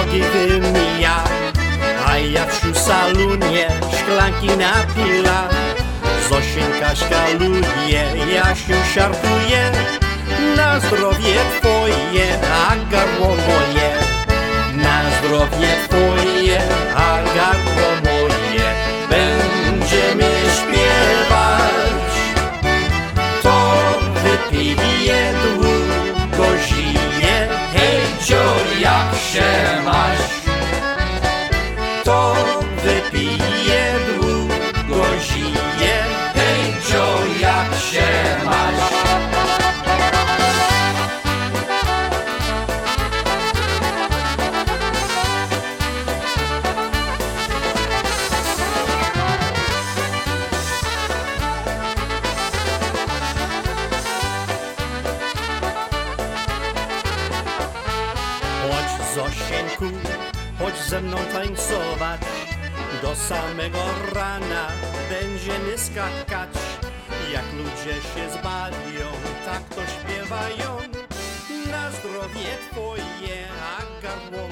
drogi wymija, a ja przy salonie szklanki napila. Zosieńka szkaluje, Jasiu siartuje, na zdrowie twoje, a gardło moje. Na zdrowie twoje, a gardło moje, będziemy śpiewać. To wypije długo żyje, hejcio, jak się masz? To wypije długo żyje, hejcio, jak się masz? Chodź, Zosieńku, chodź ze mną tańcować, do samego rana będziemy skakać. Jak ludzie się zbawią, tak to śpiewają, na zdrowie twoje, a gardło